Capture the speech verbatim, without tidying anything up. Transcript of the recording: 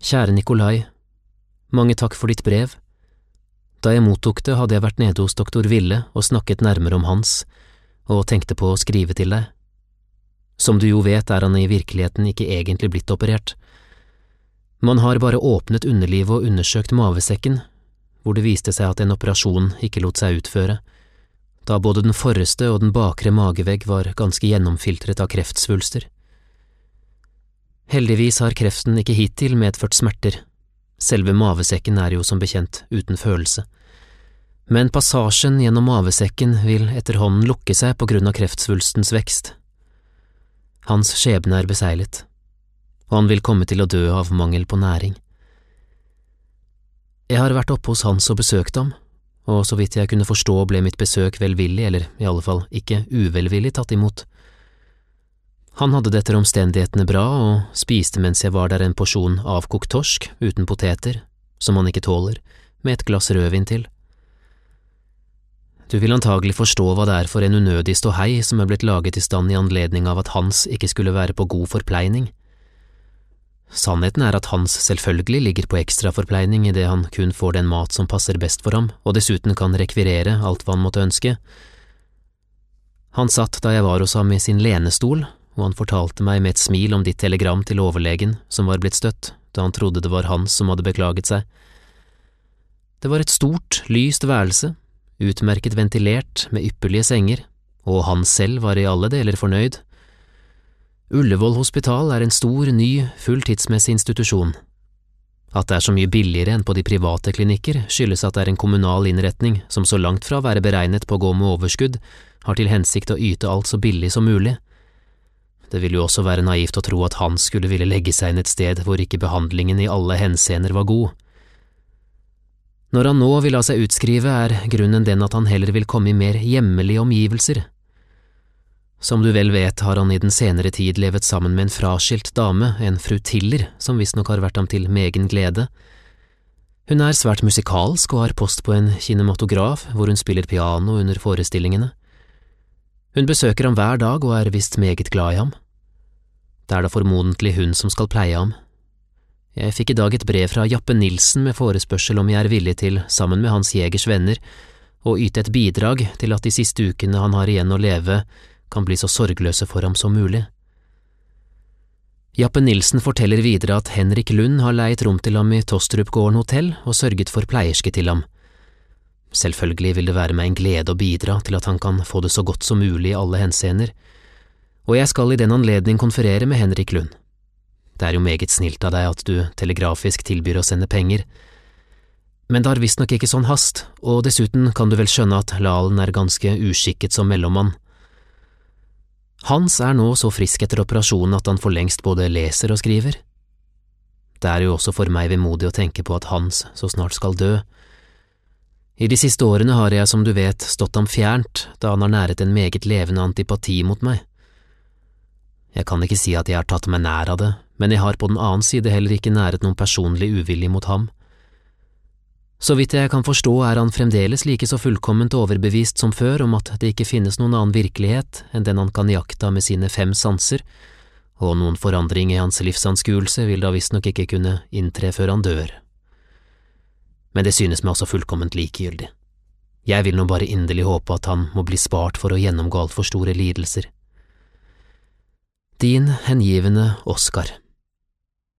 Kjære Nikolai, mange takk for ditt brev. Da jeg mottok det, hadde jeg vært nede hos doktor Ville og snakket nærmere om Hans, og tenkte på å skrive til deg. Som du jo vet, er han i virkeligheten ikke egentlig blitt operert. Man har bare åpnet underlivet og undersøkt mavesekken, hvor det viste seg at en operasjon ikke lot seg utføre, da både den forreste og den bakre magevegg var ganske gjennomfiltret av kreftsvulster. Heldigvis har kreften ikke hittil medført smerter. Selve mavesekken er jo som bekjent uten følelse. Men passasjen gjennom mavesekken vil etterhånden lukke seg på grunn av kreftsvulstens vekst. Hans skjebne er beseglet, og han vil komme til å dø av mangel på næring. Jeg har vært oppe hos Hans og besøkt ham, og så vidt jeg kunne forstå ble mitt besøk velvillig, eller i alle fall ikke uvelvillig tatt imot. Han hadde det etter omstendighetene bra, og spiste mens jeg var der en porsjon avkokt torsk uten poteter, som han ikke tåler, med et glass rødvin til. Du vil antagelig forstå hva det er for en unødig ståhei som er blitt laget i stand i anledning av at Hans ikke skulle være på god forpleining. Sannheten er at Hans selvfølgelig ligger på ekstra forpleining i det han kun får den mat som passer best for ham, og dessuten kan rekvirere alt hva han måtte ønske. Han satt da jeg var hos ham i sin lenestol, og han fortalte meg med et smil om ditt telegram til overlegen som var blitt støtt, da han trodde det var Hans som hadde beklaget seg. Det var et stort, lyst værelse, utmerket ventilert med ypperlige senger, og han selv var i alle deler fornøyd. Ullevål hospital er en stor, ny, fulltidsmessig institusjon. At det er så mye billigere enn på de private klinikker skyldes at det er en kommunal innretning som så langt fra å være beregnet på å gå med overskudd, har til hensikt å yte alt så billig som mulig. Det ville jo også være naivt å tro at han skulle ville legge seg inn et sted hvor ikke behandlingen i alle henseender var god. Når han nå vil la seg utskrive, er grunnen den at han heller vil komme i mer hjemmelige omgivelser. Som du vel vet, har han i den senere tid levet sammen med en fraskilt dame, en fru Tiller, som visstnok har vært ham til megen glede. Hun er svært musikalsk og har post på en kinematograf hvor hun spiller piano under forestillingene. Hun besøker ham hver dag og er visst meget glad i ham. Det er da formodentlig hun som skal pleie ham. Jeg fikk i dag et brev fra Jappe Nilsen med forespørsel om jeg er villig til, sammen med Hans Jegers venner, å yte et bidrag til at de siste ukene han har igjen å leve, kan bli så sorgløse for ham som mulig. Jappe Nilsen forteller videre at Henrik Lund har leiet rom til ham i Tostrupgården hotell og sørget for pleierske til ham. Selvfølgelig vil det være meg en glede å bidra til at han kan få det så godt som mulig i alle henseender, og jeg skal i den anledning konferere med Henrik Lund. Det er jo meget snilt av deg at du telegrafisk tilbyr å sende penger, men det har visstnok ikke sånn hast, og dessuten kan du vel skjønne at Lalen er ganske uskikket som mellommann. Hans er nå så frisk etter operasjonen at han for lengst både leser og skriver. Det er jo også for meg vemodig å tenke på at Hans så snart skal dø. I de siste årene har jeg, som du vet, stått ham fjernt, da han har næret en meget levende antipati mot meg. Jeg kan ikke si at jeg har tatt meg nær av det, men jeg har på den annen side heller ikke næret noen personlig uvilje mot ham. Så vidt jeg kan forstå er han fremdeles like så fullkomment overbevist som før om at det ikke finnes noen annen virkelighet enn den han kan jakta med sine fem sanser, og noen forandring i hans livsanskuelse vil da visstnok ikke kunne inntre før han dør. Men det synes meg også fullkomment likegyldig. Jeg vil nå bare inderlig håpe at han må bli spart for å gjennomgå alt for store lidelser. Din hengivende Oskar.